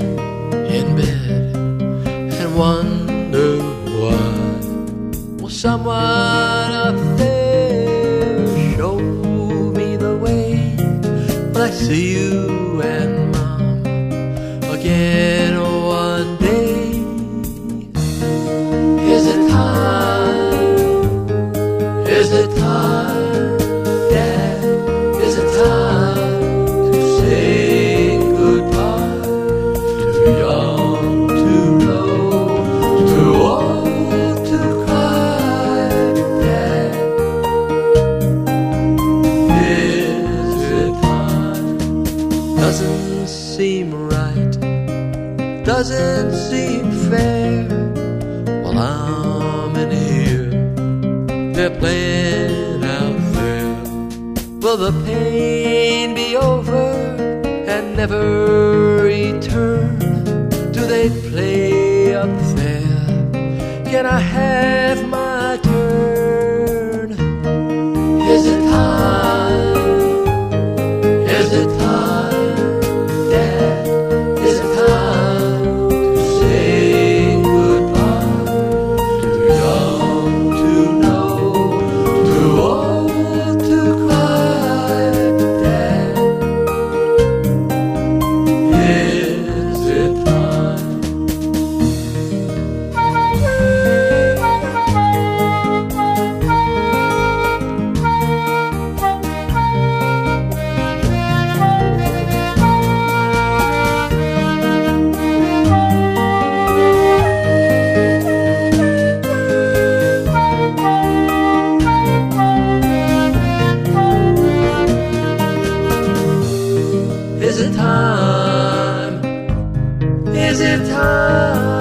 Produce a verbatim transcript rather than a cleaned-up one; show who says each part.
Speaker 1: in bed and wonder why. Will someone up there show me the way when I see you and Mom again one day? Is it time? Is it time, Dad? Is it time to say goodbye? Too young to know, too old to cry, Dad. Is it time? Doesn't seem right, doesn't seem fair. While I'm in here, they're playing out there. Will the pain be over and never return? Do they play up there? Can I have my turn? Is it time? Is it time, Dad? Is it time to say goodbye? Too young to know, too old to cry, Dad. Is it time? Is it time? Is it time?